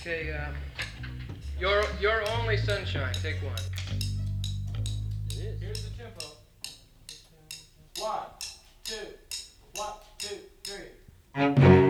Okay, Your Only Sunshine, take one. It is. Here's the tempo. 1, 2, 1, 2, 3.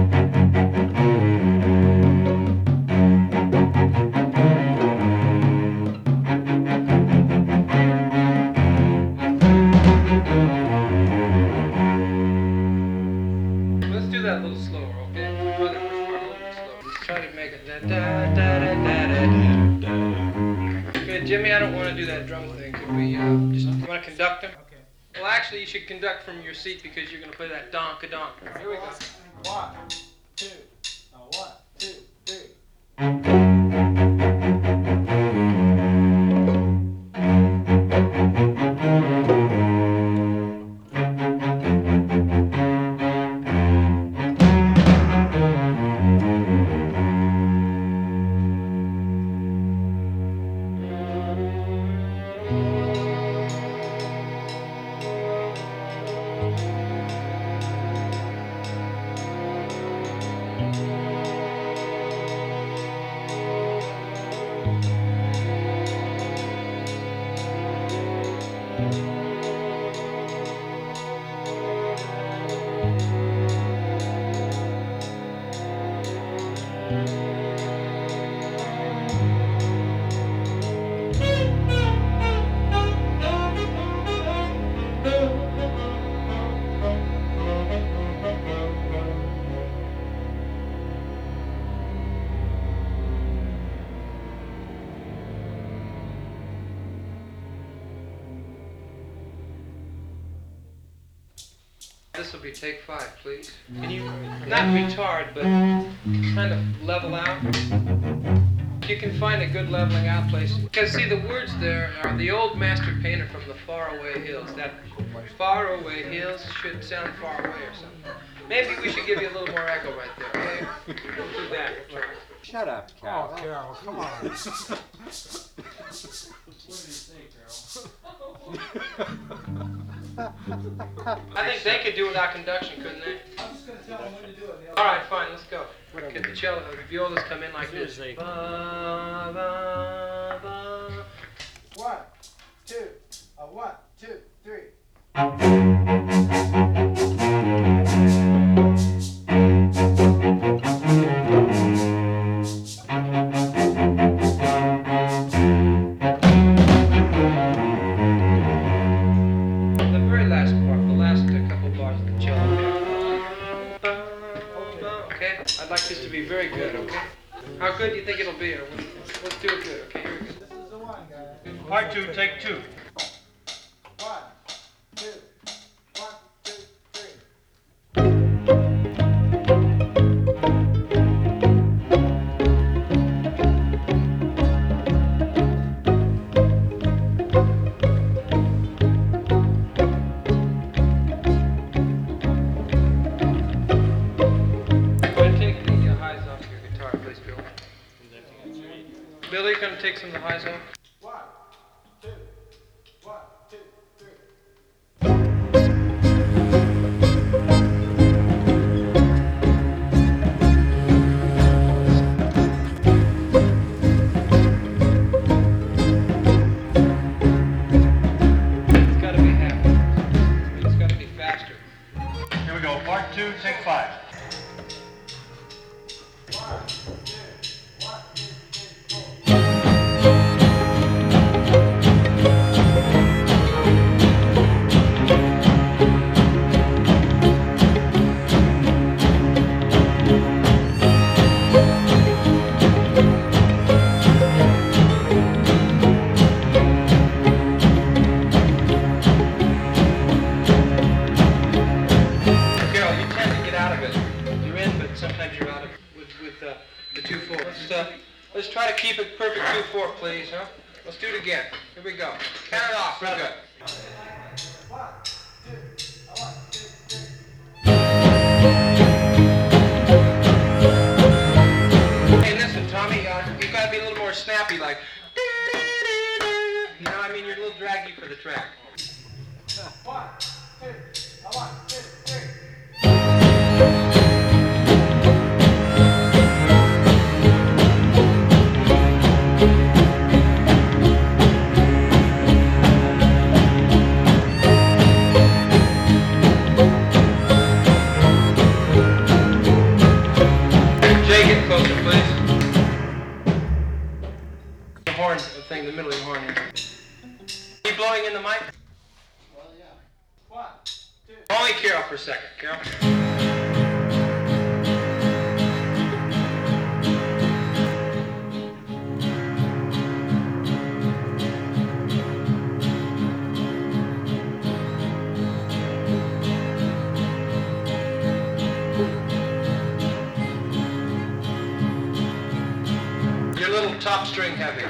Let's do that a little slower, okay? Try the first part a little bit slower. Let's try to make it da da da da da da. Okay, Jimmy, I don't want to do that drum thing. Could we just you want to conduct him? Okay. Well, actually, you should conduct from your seat because you're going to play that donk-a-donk. Here we go. 1, 2, 1, 2, 3. This will be take 5, please. Can you not retard, but kind of level out? You can find a good leveling out place. Because see, the words there are the old master painter from the faraway hills. That faraway hills should sound far away or something. Maybe we should give you a little more echo right there, okay? We'll do that. Shut up, Carol. Oh, Carol, come on. What did you say, Carol? I think they could do without conduction, couldn't they? I'm just going to tell them when to do it. All right, fine, let's go. Get the cello, the violas come in like this. Seriously. Ba, ba, ba. 1, 2, 1, 2, 3. The very last part, the last couple bars of the cello. Ba, ba. Okay, I'd like this to be very good, okay? How good do you think it'll be? Or let's do it good, okay? Here we go. This is the one, guys. Part 2, take 2. 1, 2, 1, 2, 3. Go ahead and take the highs off your guitar, please, Bill. Billy, can you take some of the highs off? 1, 2, 1, 2, 3. It's got to be happy. It's got to be faster. Here we go. Part 2, take 5. 1, 2, 1, 2, 3, 4. Carol, you tend to get out of it. You're in, but sometimes you're out of it with the 2/4. Let's try to keep it perfect 2/4, please, huh? Let's do it again. Here we go. Count it off. Real good. 1, 2, 1, 2, 3. Hey, listen, Tommy. You've got to be a little more snappy, like. You know, I mean, you're a little draggy for the track. 1, 2, 1, 2, 3. for a second, Carol. You're a little top string heavy.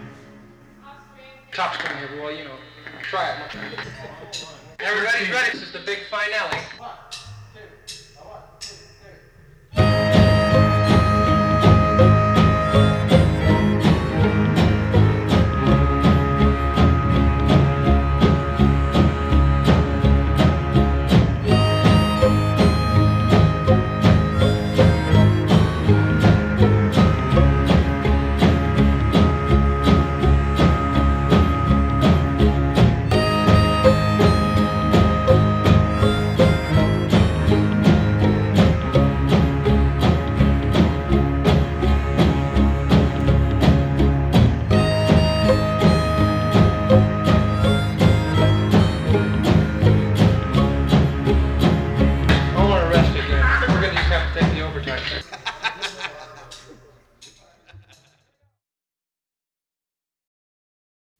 Top string heavy, well, you know, try it. Everybody's ready. This is the big finale.